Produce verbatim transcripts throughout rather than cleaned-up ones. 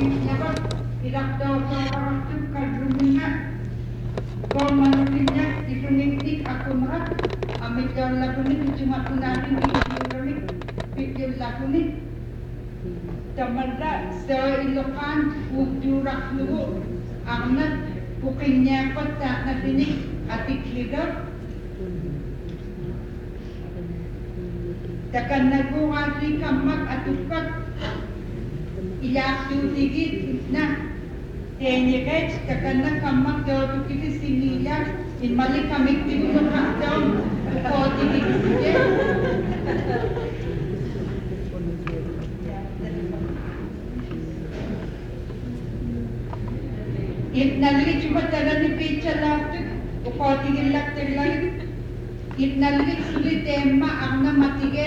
niya irakdaw-daw kadruminga kung manulinya ituningtik ako na amit daw lakunin cuma tunarin ikiuramik pikir lakunin tamadra sa Ilocan ujurak lugo angat kukinya kota na tinik atik ligaw takan nagungati kamak atukat ilaktu digit na tenyeket takan kamak daw tukiti sinila in mali kami tinulak daw ko digit sige it nalli cuma taran ni pecha laktu ko digit laktu lagi it nalli suli tema angna matige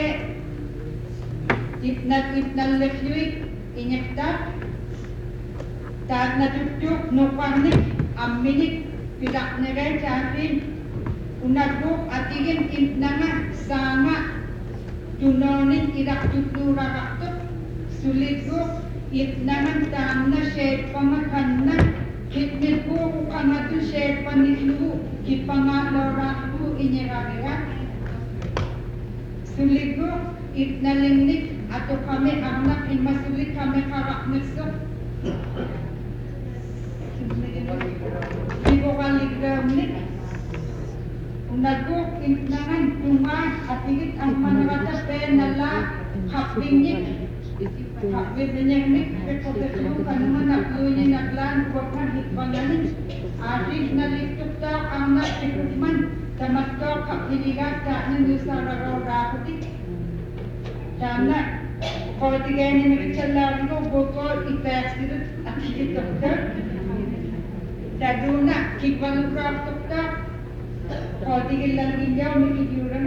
it nal it nalli fluid inyekta tad na tutuk nukarnik aminik pidak nere chatin unaduk atigin intnanga sama tunonin idak tutura kaktuk sulitguk itnangan tamna shed pangakanna kitnitku kanatu shed panitlu kipangaloratu inyeragera sulitguk itnalinnik atau kami anak in masulit kami karak nesok ibu kali gamit unaduk intnangan tunga atigit ang manrata penala kapingit kapingit nik pekoteklu kanungan naklunya naklan kuakan hitbanganin adik nalituk tau anak ikutman tamat kau kapiligat tak nendusara rakutik karena kalau tiga ini mereka lalu bokor ipaksirat aktif dokter, daduna kipal kerap dokter, kalau tiga lagi jauh mereka jualan.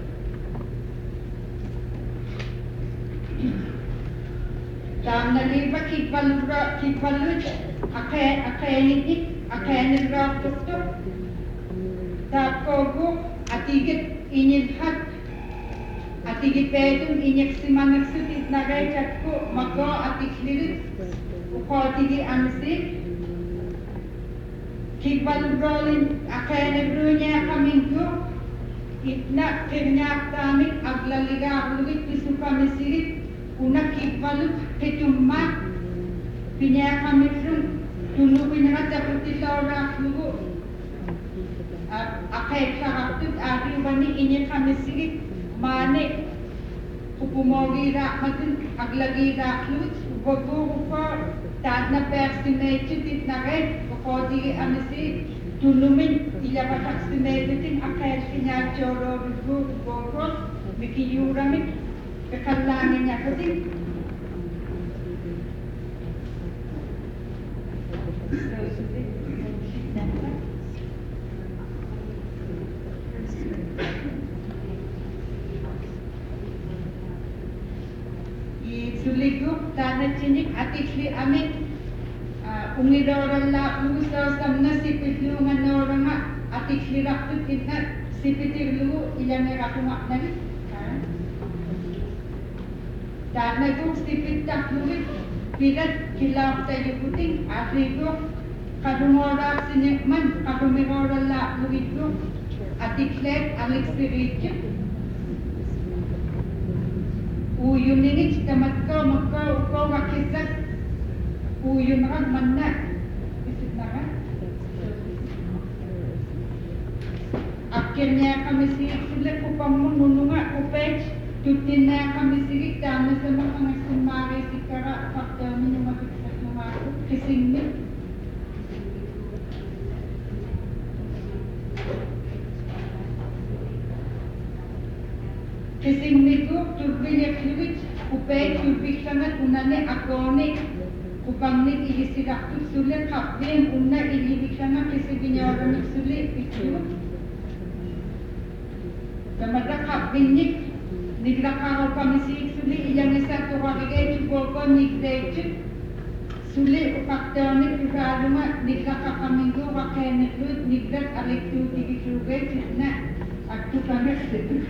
Karena liba kipal kerap kipal lucu, akai akai ini akai ini kerap dokter, tak kau atigit ingin hat Atigi pedum injeksi manaksutit nagai cakku maka atik lirit uko atigi amsi kibal brolin akayane brunya kamingku itna kirnyak tamik aglaliga aglulit pisuka mesirit una kibalut ketumma pinya kamifrun tulu pinya taputi laura lugu akay kakatut ari wani inye kamesirit Mane upumogira matin aglagira klut gogo ko tad na personated it na red ko di amesi tulumin ilaba vaccinated in akay sinya choro go gogo mikiyuramik kakalangin niya kasi Suliguk tanah cinik atikli amit ungidoran la usaw samna sipitlu nganorang atikli raktut itna sipitirlu ilang rakumak nali tanah itu sipit takluit pilat kilap tayo puting atiklu kadungora sinikman kadumiroran la luitlu atiklet alik spiritip uyun ini tamat kau makau kau wakisat uyun kan mana isit nakan akhirnya kami sirik sulit kupamun nununga kupej tutinnya kami sirik dami sama kami sumari sikara fakta minum makisat numaku kisingmi Kising ko turbine fluid upay turbik sangat unane akone kupangnik ilisirak tu sulit kapden unna ilibik sangat kisiginya orang sulit itu Tamada kapinnik nigrakaro kami si sulit yang isa tu wakigay chuboko nigdaychuk sulit upaktanik tukaruma nigrakakamingo wakay fluid nigrat alik tu tigitugay na Aku sangat sedih.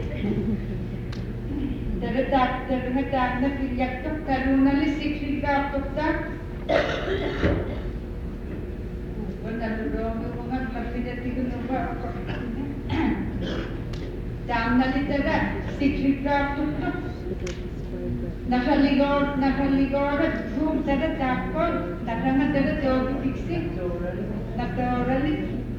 Terletak terletak nak lihat tu karena lisik juga tuktak. Benar dong, hubungan lagi dari kenapa? Jam nali tada sikrika tuktak. Nakaligor, nakaligor at room tada takot. Nakanga tada jogi fixing. Nakarali.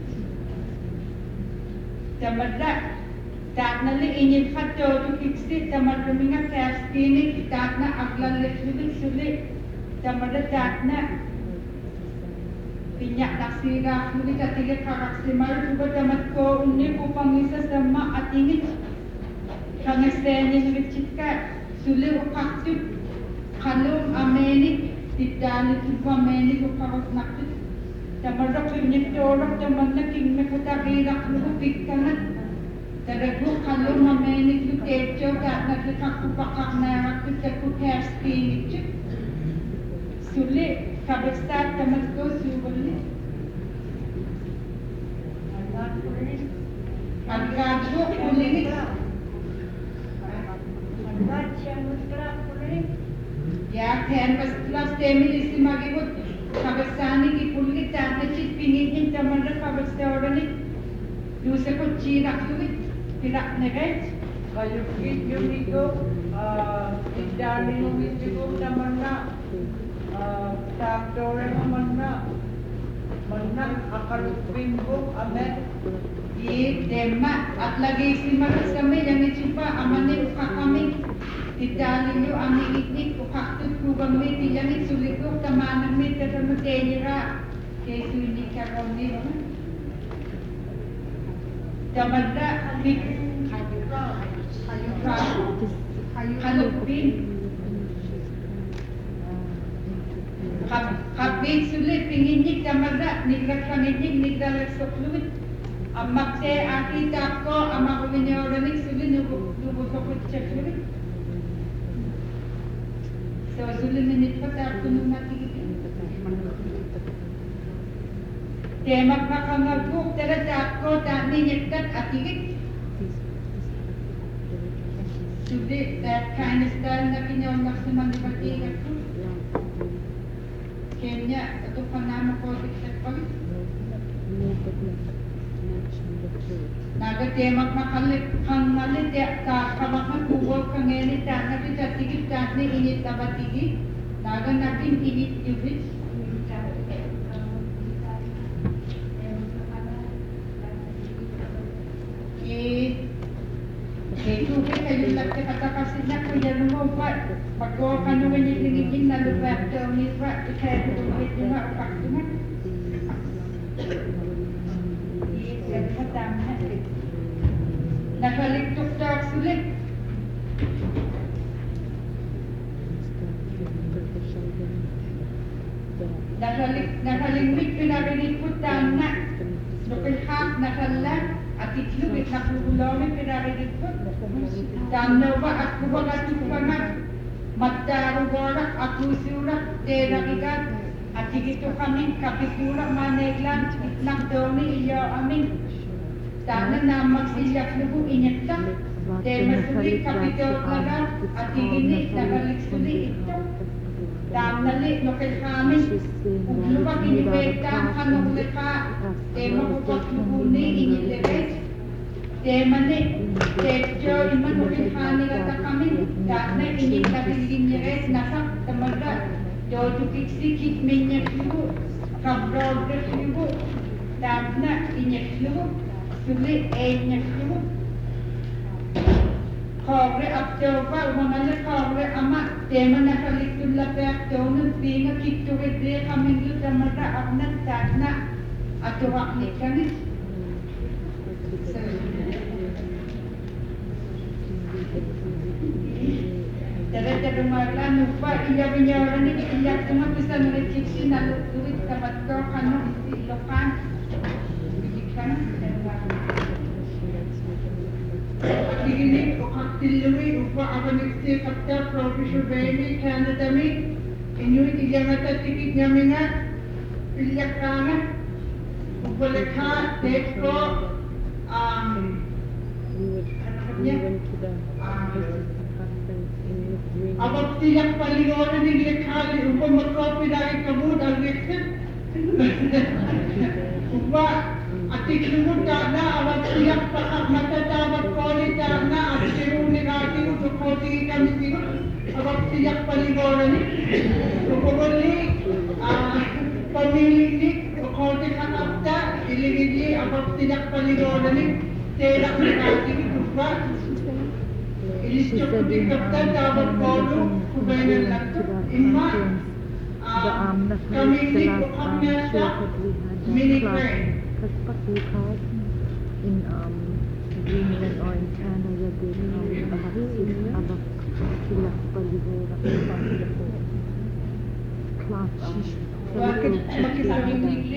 Jamadda. Taknali ingin fat jogi fixing. Jamadda kaskini. Takna aglan leksulik sulik. Jamadda takna. Pinyak naksira sulik katiga karaksimar. Juga jamat ko unni upang isa sama atingit. Kangasenyin richitka. Sulit upaktip, kalau amenik, tidak itu amenik upakat naktit. Jamadok punya orang jamadnya king mekuta kirak lu pikirkan. Jadi gua kalau amenik lu kejo karena kita kupakak narak kita kupas pinik. Sulit kabesar jamad gua sulit. Agak gua kulit. Ya, kan pas temi isi magi buat kabestani ki kulit tanda cip pingin jamada kabestorani duse ko cirak tuh tidak nege Kalau video itu tidak minum itu jamada traktor mana mana akan pinggul amet di dema at lagi isi magi kami yang dicoba amane uka kami Italiano ang iiknik ko kaktot ko kami tiyan sulit ko tamanan mi tatang matera kay sulit ka kami Jamadda halik halupin kapit sulit pinginik jamadda nigrat kanginik nigrat sokluit amak se aki tako amak winyoranik sulit nubu nubu sokut cekluit So, sulit minit pa tayo nung natigigil. Kaya magpakamagpuk, talaga ako, dami niyagtat at higit. Sulit, that kind of style na kinyamak sa mga patigat ko. Kaya niya, ito pa naman ko, iktat palit. Nagatemak makalit kang malit ya ka kamak kuwol kang ngeni ta nabi ta tigit ta ni init ta batigi naga natin init yubit eh itu ke kayu latte kata kasih nak ko yan mo pa pagko kanu ni ningin na lupa to ni pa kaya ko ni ma pa tuma Nakalik tuktok sulit. Nakalik nakalimit pinarinikot na Nukilhak nakalat at itlubit nakululawin pinarinikot Damnawa at kubagat tupangat Magdarugorak at usurak Terakigat at higito kami kapikurak maneglan Itlang doni iyo amin Sana na magsilyak lubu inyekta, tema suli kapito laga at igini nagalik suli ito. Damnali nukil kami, uglubak inipeta kanong leka, tema upak lubu ni inilibet. Tema ni, tekyo iman nukil kani kata kami, dahna inikatilin nyeres nasak tamaga, jojo kiksi kik minyak lubu, kabrogres lubu, dahna inyak lubu. Sulit enya itu, kore abjauba umangnya kore ama tema nakalik tulah pihak jauh pinga kitu gede kami itu jamada abna takna atau hak nikah ni. Jadi malah lupa iya binyara ni iya cuma bisa merecipsi nalu duit dapat kau kanu lokan, bijikan. Begini, artillery, upa abanikti fakta profesor Bailey, Canada mi, inuit iyangata tikit namin nga, pilyak kana, upalekha, tekko, um, ano niya, abang tiyak paligoran ni lekha, upa Upa, atik lumut tak na, awak siap pakak mata tawak koli tak na, atik lumut negati untuk koli kami siap, awak siap paligoran ni. Kukuli, pemilik ni, koli kakapta, iligidi, awak siap paligoran ni, telak negati ni, upa. Ilis cukup dikapta tawak kolu, kubayan lang tu, imma. the um, national Kami last um, show that we had mini uh, class train. Kaspaku class in um, Greenland or in Canada din um, abak abak sila palibora upang sila po class um, sa Bakit loob sa makisabing Canada. ligli?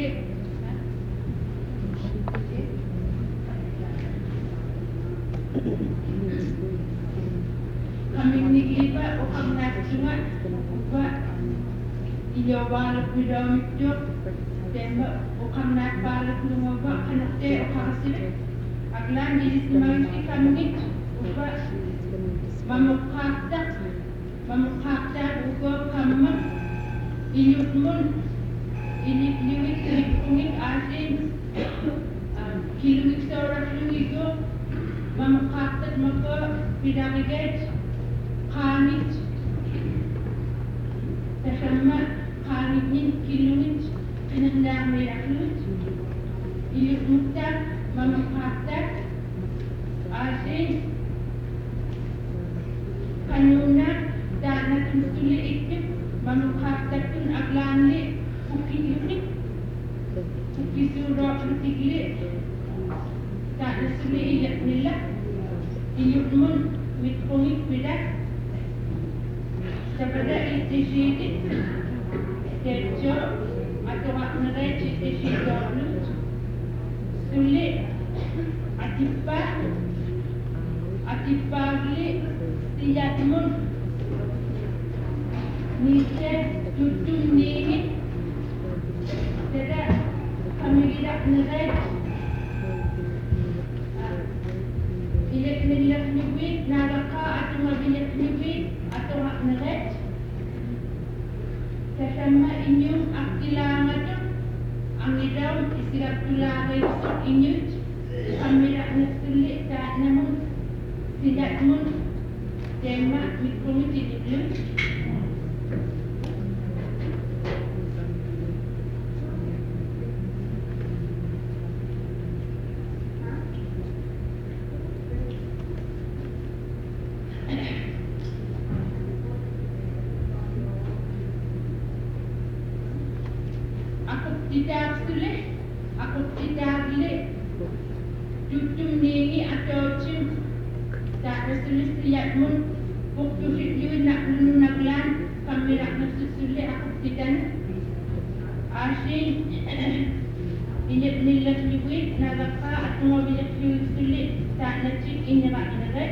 Kaming nigliba o kang nasunga upa iyawalat bidamit jok temba o kang napalat lumaba kanakte o kakasilit aglan ilis naman kaming upa mamukakta mamukakta upa kamma iyut mun ilit liwit ripungit asin kiluwit sa oras luwigo mamukakta maka pidariget kanit tasama kanit kiluwit kinandang mayaklut iyut mukta mamukakta asin kanuna dana tuli itip mamukakta tun aglanli uki unik uki surok lutigli dana suli iyak nila iyut mun mitpungit bidak sabada itisidit terjo atau maknarai itisidok lut suli atipa atipa gli tiyak mun nise tutum ningit tidak kami tidak nerai ilek nilak nibit naraka atau mabilak nibit atau hak nerai sesama inyum aktilangan tu angidau istilah tulang itu inyut kami tak nesulit tak namun tidak mun tema mikromi tidak belum aku tidak sulit aku tidak boleh tutum ningi atau cum tak sulit lihat mun waktu video nak lulu naglan kami nak sulit aku tidak asin ini nilai liwit nagaka atau mobil liwit sulit tak nacik ini rak nagat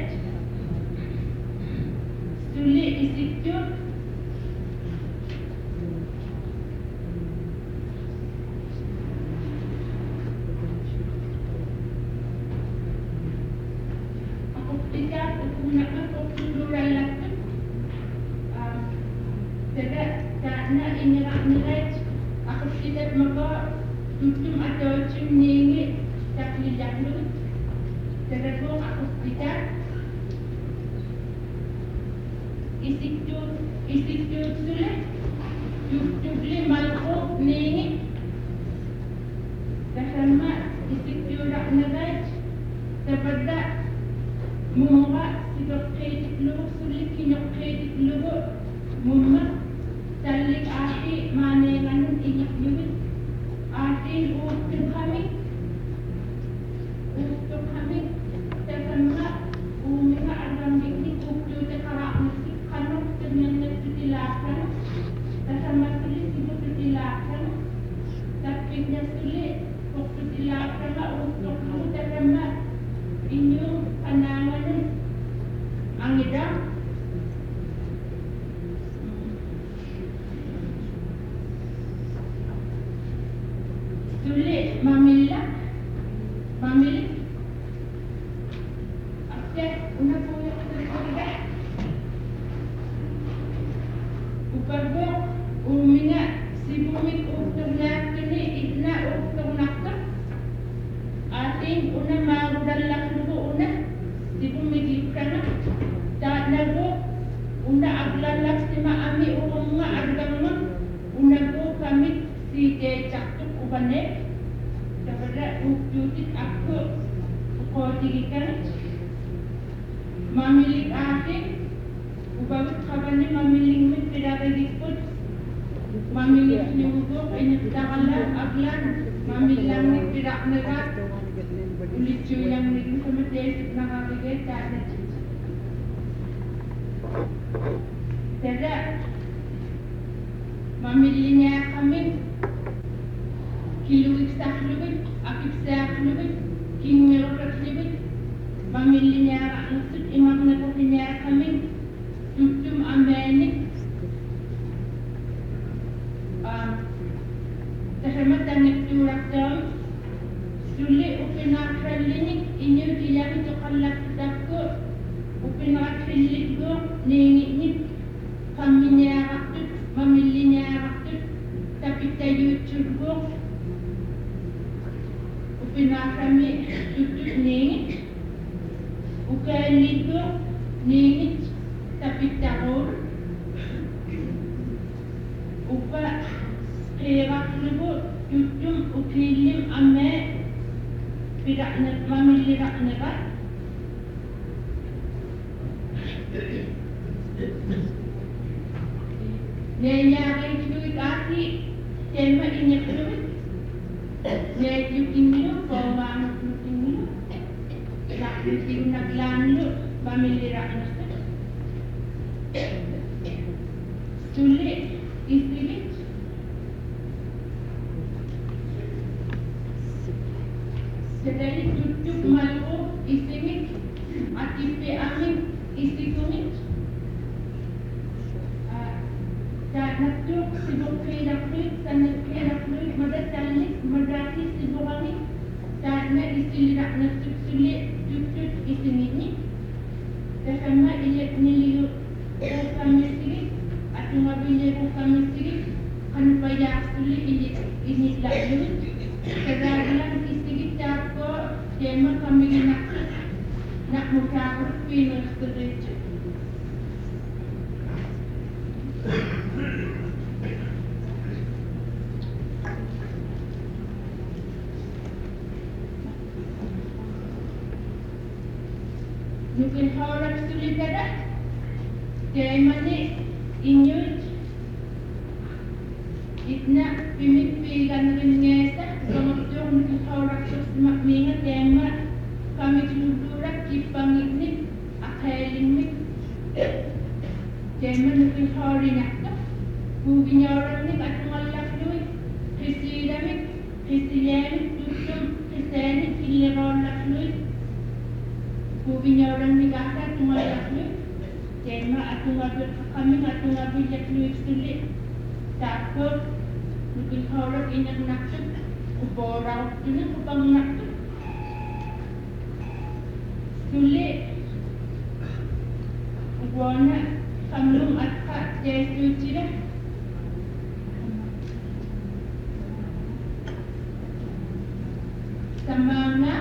sulit isitu tidak menggunakan prosedural lakukan tidak kerana ini rak nilai aku tidak maka tutum atau cum ningi tak lihat dulu tidak aku tidak isitu isitu sulit tutup le malko ningi sama isitu rak nilai sepada mumma sidok kredit lugu sulit kinok kredit lugu mumma talik ati manengan inyak yuwit ati utuk kami utuk kami terkena umika alam bikni utuk tekarak musik kanok ternyang tertilakan tersama sulit sidok tertilakan tapiknya sulit waktu tilakan utuk kamu terkena inyong panangan ang idam sulit mamilak mamilik okay una po yung terkoliga uparbok uminga Si bumit uktong nakini idna uktong nakak. Ating una magdalak nubo una. Si bumit likrana. Ta nago una aglalak si maami urong nga argamang. Una ko kami si Jacak ubane. Dapat ukjutit aku ko tigikan. Mamilik ating ubawit kabane mamiling mit pedagogikut. Mamilik nyunggo kanya tagalan aglan mamilang ni tidak negat ulit yang niging sama desip nakakigay tada tada mamili niya kami kiluik sa klubit akip sa klubit king merokat klubit mamili niya ang sut imak na ko niya kami tutum amenik Terhormat dan Direktur sulit upinakalinik inyo diyan itu kalak takut upinakalinik itu ningit kami nyarakut memilih nyarakut tapi tayu curgo upinakami tutup ningit ukai itu ningit tapi tahur upa Kira lebut tutum ukilim ame tidak memilih rak negat. Nenya itu kaki tema ini keluar. Nenya itu bawang itu nak itu nak lalu memilih rak negat. Sulit istri. Sedari tutup malu istimik, atipe amin istikumik. Dan natuk sibuk kira kulit, sanad kira kulit, madat talik, madati sibuk amin. Dan na istilirak natuk sulit tutup istimik. Terkama ilet niliu kami siri, atau mabile kami siri, kan bayar sulit ilet ini lalu. Kedalaman istri tako tema kami nak nak muka pinus kerja. Mungkin orang sulit ada. Tema ni inyut itna pimpigan ngesa. Kemudian orang terus mengingat tema kami keluar kipang ini akhirin ini tema mungkin hari nakta mungkin orang ini kat malak dulu kesiramik kesiram tutum keseni kiliran dulu mungkin orang ini kata malak dulu tema atau ngabur kami atau ngabur jak dulu sulit takut mungkin orang ini nakta Uborang ini kupang nak sulit uborna kamlum atka jesu cira samanga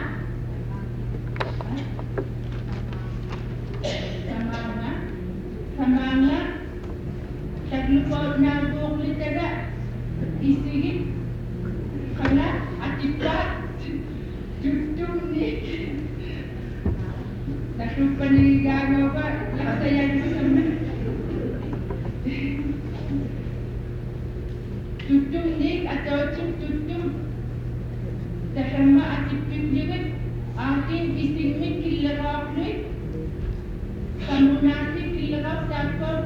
samanga samanga taglupa nabok litera isigi karena akibat tutum ni nakupan ni gawa ba laksa yan mo sama tutum ni atau tutum terhama akibat juga akin istimik kilarap ni kamunasi kilarap takut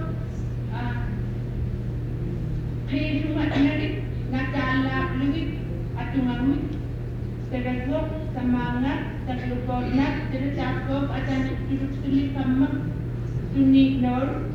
kehidupan narik natala lebih tungamit, tergolong semangat, terlupakan, tercakap, akan duduk sulit sama sunik nol.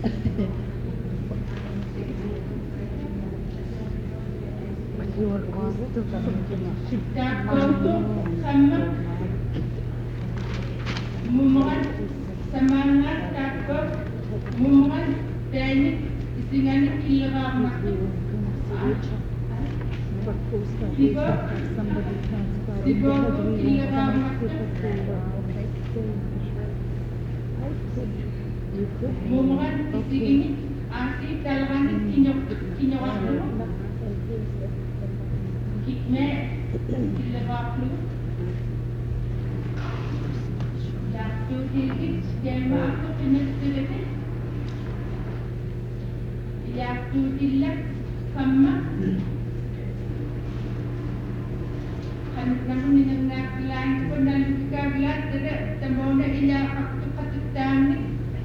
Your cost to Dakoto sama mumungan semangat takut mumungan teknik isingani kira maktu Tiba Tiba kira maktu mumungan isingini asli kalahani kinyok kinyok waktu Kikme kira waktu Yaktu titik jema aku jenis titik Yaktu tilak sama kan namun minang nak lain pun dan juga belas tidak temboda ila waktu katutan ni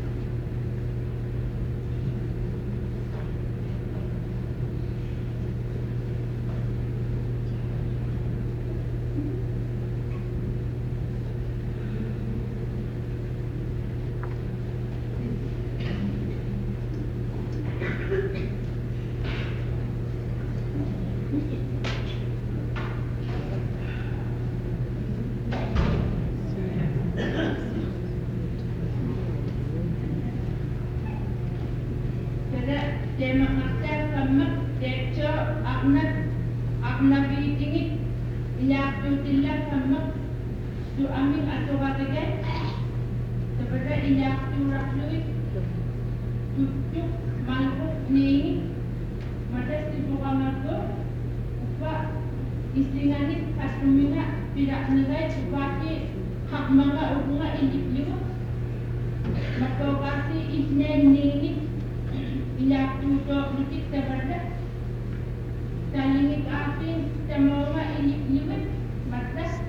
Tema kata sama dekco aknat aknabi tinggi yaktu tilak sama tu amin atau katakan seperti yaktu rakluit tujuh malu ni mata si bukan aku upah istingani kasumina tidak nilai sebagai hak manga ubunga indik juga maka kasih isnya ni Ila tuto butik seberda Salingit asin Semoga ini liwet Batas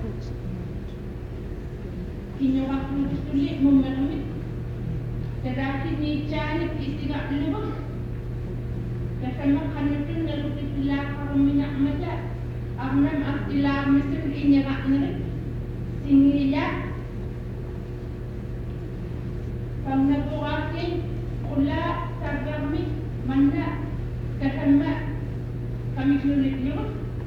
Kini waktu sulit memerumit Tetapi ni canik istigak lubang Kasama kanutun lalu kitilah karuminyak maja Arnam aktilah mesin inyerak nerik Singiyak Pangnabuasin Ula Kami mana kasama kami sulit juga.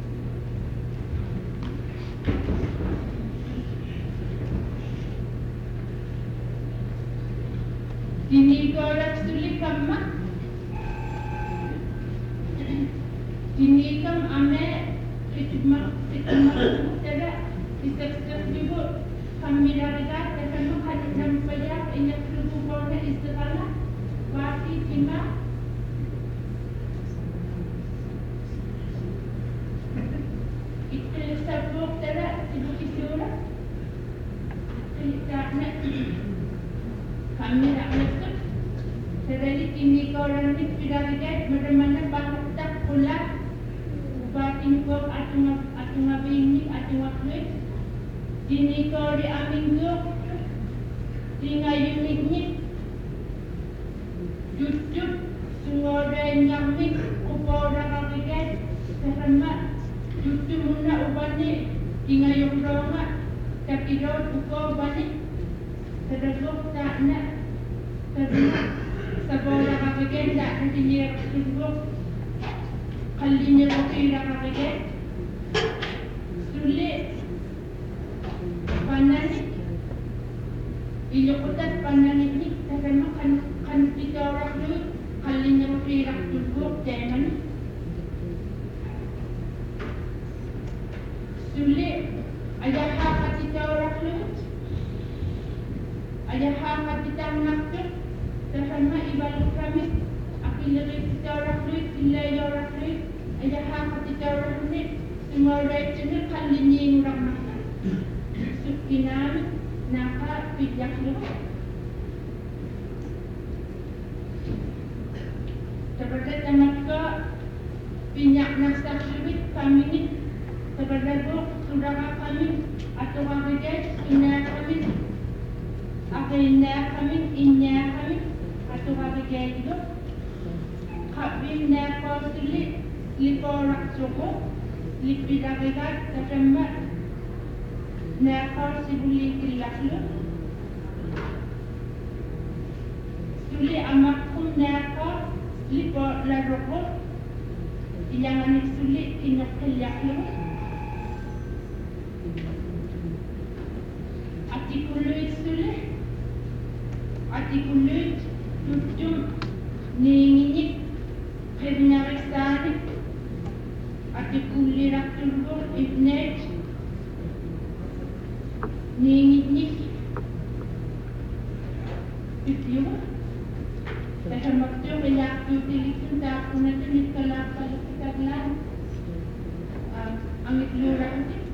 Kini korang sulit kama. Kini kam ame itu mak itu mak tidak disebut juga kami dari kat kasama hadis sampai ya ingat tubuh korang istiqalah. Wati cima itu sebab tidak ibu kisura kita nak kami nak masuk sedari kini korang ni sudah lihat bagaimana bangun tak pula batin kau atung atung abini atung akhlak kini kau di aminggu tinggal unitnya Jujur semua orang yang mik upah orang Afrika sesama jujur muna ubani tinggal yang ramah tapi dah upah ubani terus tak nak terus sebab orang Afrika tak nantinya terus kalinya orang Afrika sulit panas ini kotak panas ini sesama kan kan kita orang tu kalinya bergerak dulu jangan sulit ada hak kita orang tu ada hak kita nakut bersama ibadah kami apabila kita orang tu ilai orang tu ada hak kita orang tu semua orang itu kalinya orang makan sukinan naka pijak lu seperti tenaga minyak nafsa sulit kami ni seperti itu saudara kami atau kami inya kami akhirnya kami inya kami atau kami itu kami nak sulit liporak cukup lipidagat terima nak sibuli kilas lu suli amakum naka lipo la roko ilangan suli inokilyak lo artikuloid suli artikuloid tutum ninginik pernariksani artikulirak tulgo ibnet ninginik Video, saya waktu melihat utility tak pernah tu ni kalau kalau kita bilang angit lurah tu,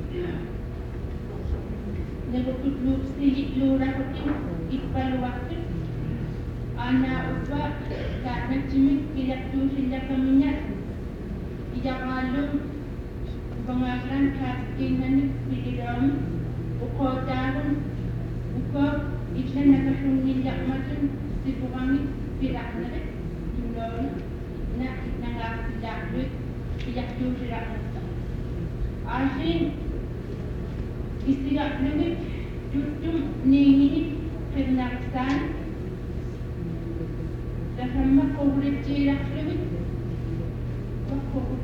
lepas tu lur sedikit lurah tu ikbal waktu, anak ubah tak nak cemik kita tu sila keminyak, ijak malum pengalaman kaskinan di dalam ukur tahun ukur Islam nak sunyiyak macam si bukangi tidak nak tinggal nak nak tidak duit tidak tu tidak asin istilah lebih tutum ni ini penaksan dan sama kau-kau cirak lebih kau-kau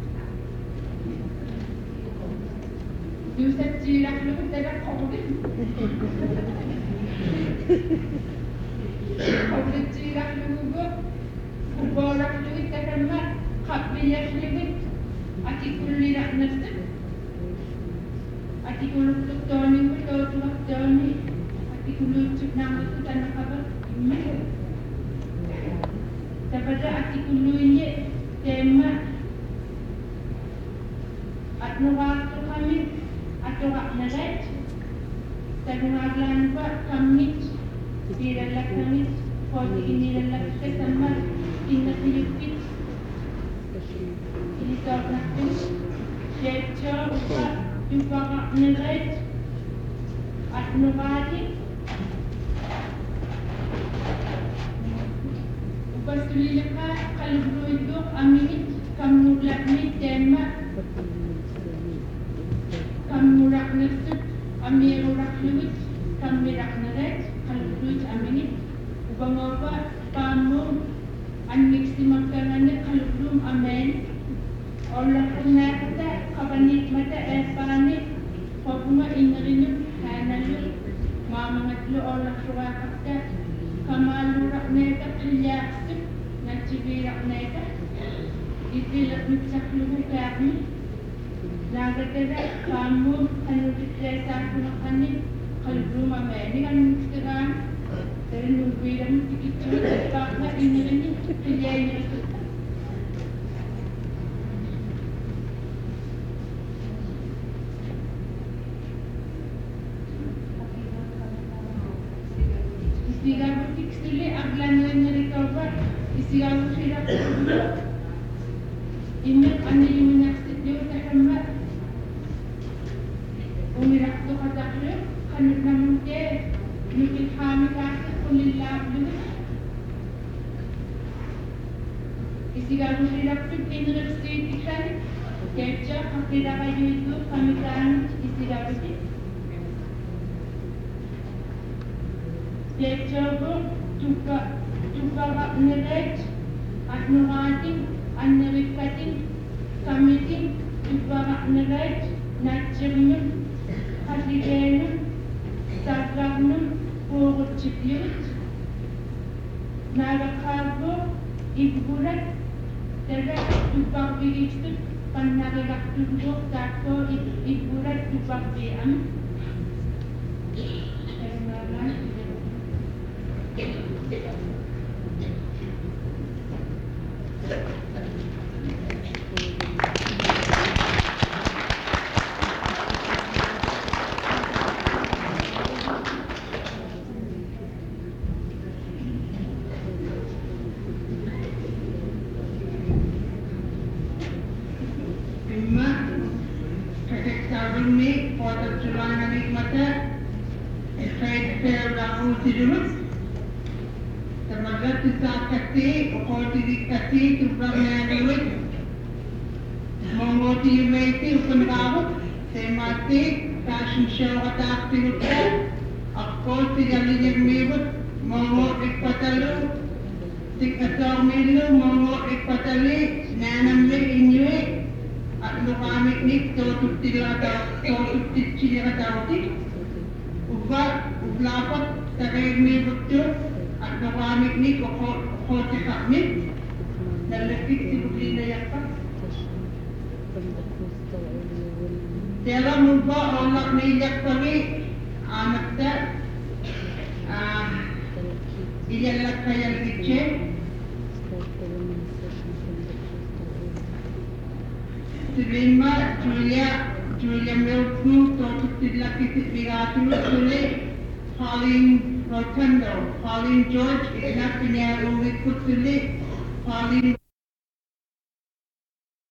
Yusuf cirak lebih tidak kau-kau Kalau cirak lugu, kuborak lugu terima, kapilah lugu, artikul lirak nasib, artikul untuk tahun ini, tahun tahun ini, artikul untuk nama itu tanah kabar ini. Sepada artikul ini tema atau waktu kami atau waktu naik. Tagungaglan pa kami diralak kami pwede iniralak kasama inasiyupit inisap natin Siyetso upa yupaka nalait at nukati upa sulilaka kalibruidok aminit kamulakmi tema kamurak nasib Amir Rakluit, kami Raknaret, Kalbruit Aminit, Ubangova, Pamu, Anmixi Makanane, Kalbrum Amen, Ola Kunata, Kabanit Mata, Espani, Popuma Inrinum, Hanalu, Mama Matlu, Ola Surakata, Kamalu Rakneta, Pilyaksip, Nachibi Rakneta, Itilak Mitsaklu Kami, Nagatera kamu anu dikira aku makan kalau belum apa ini kan sekarang dari nunggu dan sedikit cepat ini ini kerjanya istilah butik sili aglan yang recover istilah butik ini ane yang menyaksikan dia terhembat Umirak tu kata dia, kanut namun dia mungkin kami kata kulillah dulu. Istilah umirak tu ingat sedikit kan, kerja akidah kayu itu kami kan istilah itu. Kerja tu juga juga bak neraj, adnurating, anurikating, kamiting juga bak neraj, najemnya. Hadirenum, Sagragnum, Purutiput, Nagakarbo, Iburat, Terak, Tupang Birisut, Panagarak Tunduk, Tako, Iburat, Tupang Biam. Termagat saat kasi, ukol tidik kasi, tupang nariwit, mongoti yumaiti, upang kawak, semati, kashin siya katak tinutko, ako sigalin yung miwit, Mongo ikpatalu, tikatong milu, mongo ikpatali, nanamli inyui, at lukamik nik, totutila daw, totutitila daw ti. Uba, ublapat, tarig mi bukto, at lukamik nik, okotikak nik, nalapit si buklina yakpa. Tela muba, olak ni yakpari, anak ta, ah, ilalak kaya kitche. Terima Julia, Julia Milton, Totutila Kitit Bigatu, Tuli, Pauline Rotundo, Pauline George, Ignacio Rumi Kutuli, Pauline